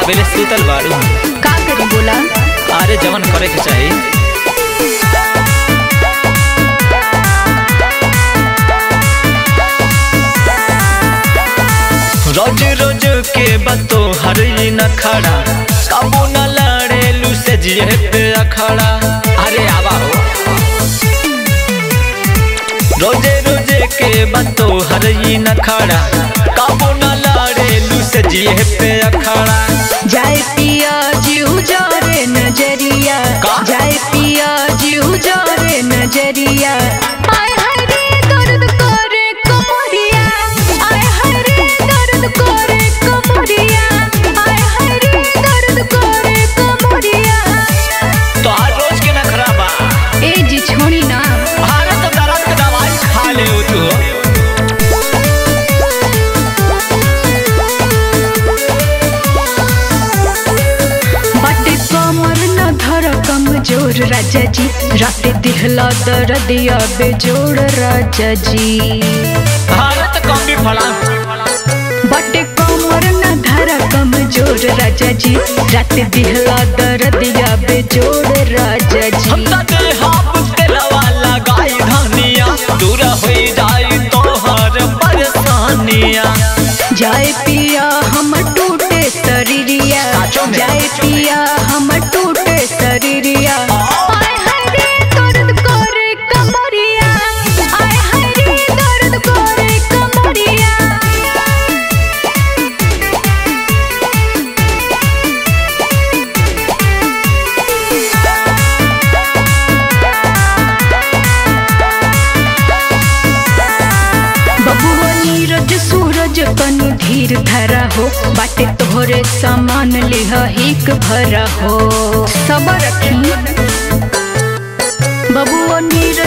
अबेले सुतल बाड़ू। का करी बोला? अरे जवन करे के चाही। रोज रोज के बतो हर न खड़ा, काबू न लड़ेलू से जिए पे अखड़ा। अरे आवा हो। रोजे रोजे के बतो हर न खड़ा, काबू न लड़ेलू से जिए पे अखड़ा। जाए पिया जीव जारे नजरिया, जाए पिया जीव जारे नजरिया। आय हाय रे दर्द करे कमरिया, आय हाय रे दर्द करे कमरिया, आय हाय रे दर्द करे कमरिया। तो हर रोज के न खराबा। ए जी छोड़ी ना। भारत दर्द के दवाई खा ले तू। कमर न धर कमजोर राजा जी, रात दिहला दर्दिया बेजोड़ राजा जी। भारत कम भी फला। बटे कमर न धर कमजोर राजा जी, रात दिहला दर्दिया बेजोड़ राजा जी। हम तने हाथ तेलवा लगाई धनिया, दूर होई जाई तोहर परेशानिया। जाए पिया हम टूटे शरीरिया, जाए पिया हम टूटे शरीरिया। आय हाय रे दर्द करे कमरिया, आय हाय रे दर्द करे कमरिया। बबुआ नीरज सूरज कनु धीर धरा हो, बाटे तोहरे सामान लिह हिक भरा हो। सबर रखी बबुआ नीरज